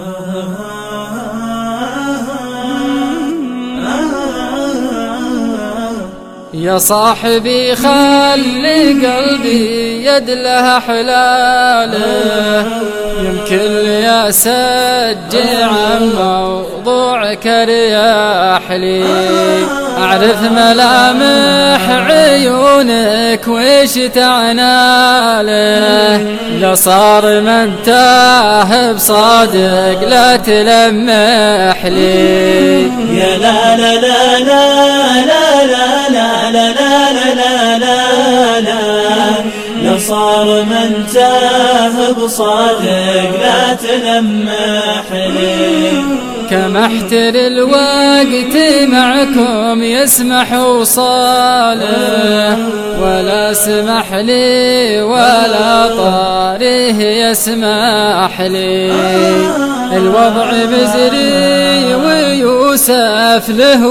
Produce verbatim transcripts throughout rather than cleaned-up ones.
يا صاحبي خلي قلبي يد لها حلاله، يمكن لي أسجع عن موضوعك اريح لي، أعرف ملامح عيونك ويش تعناله، لا صار من تاه بصادق لا تلمح لي. يا لا لا لا لا لا لا لا لا لا لا لا لا لا صار من تاه بصادق لا تلمح لي. كما احتر الوقت معكم يسمح وصاله، ولا سمح لي ولا طاريه يسمح لي، الوضع مزري ويوسف له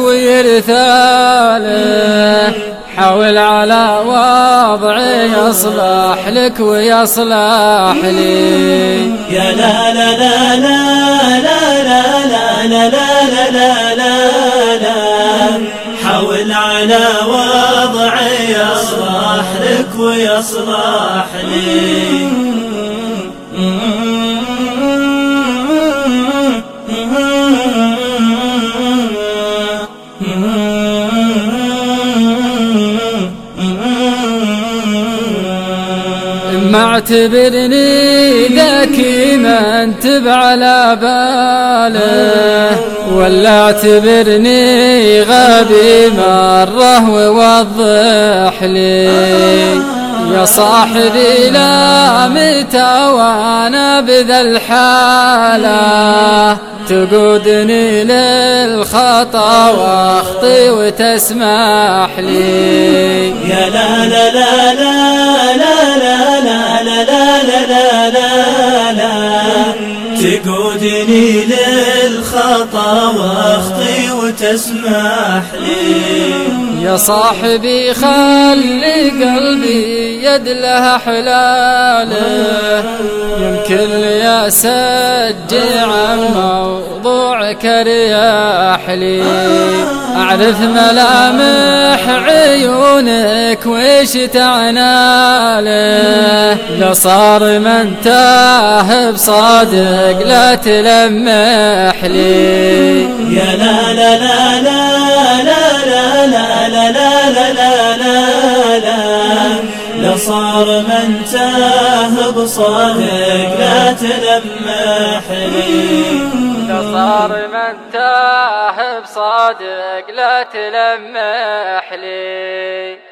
ويرثاله، حاول على وضعي يصلح لك ويصلح لي. يا لا لا لا لا لا لا لا لا لا لا لا لا حاول على وضعي يصلح لك ويصلح لي. ما اعتبرني ذكي ما انتب على باله، ولا اعتبرني غبي مرة ووضح لي، يا صاحبي لا متى وانا بذا الحالة تقودني للخطا واخطي وتسمح لي. يا لا لا لا لا لا لا لا لا لا لا لا لا تقودني للخطا واخطي وتسمح لي. يا صاحبي خلي قلبي يد لها حلاله، يمكن لي أسجع عن موضوعك اريح لي، أعرف ملامح عيونك ويش تعناله، لا صار من تاه بصادق لا تلمح لي. يا لا لا لا لا لا لا لا لا لا لا لا لا لا صار من تاه بصادق لا تلمح لي، لا صار من تاه بصادق لا تلمح لي.